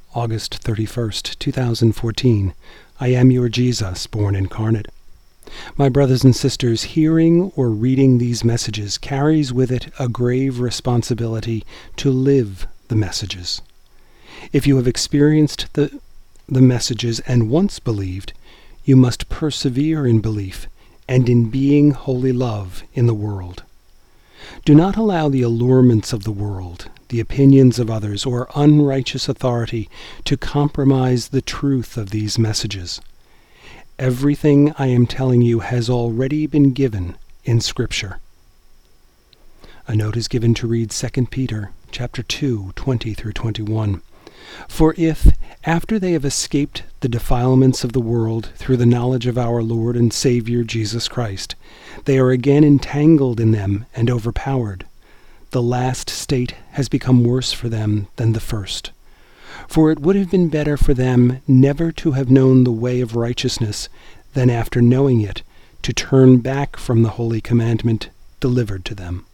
August 31st, 2014. I am your Jesus, born incarnate. My brothers and sisters, hearing or reading these messages carries with it a grave responsibility to live the messages. If you have experienced the messages and once believed, you must persevere in belief and in being holy love in the world. Do not allow the allurements of the world, the opinions of others, or unrighteous authority to compromise the truth of these messages. Everything I am telling you has already been given in Scripture. A note is given to read 2 Peter chapter 2, 20 through 21. For if, after they have escaped the defilements of the world through the knowledge of our Lord and Savior Jesus Christ, they are again entangled in them and overpowered, the last state has become worse for them than the first. For it would have been better for them never to have known the way of righteousness than after knowing it to turn back from the holy commandment delivered to them.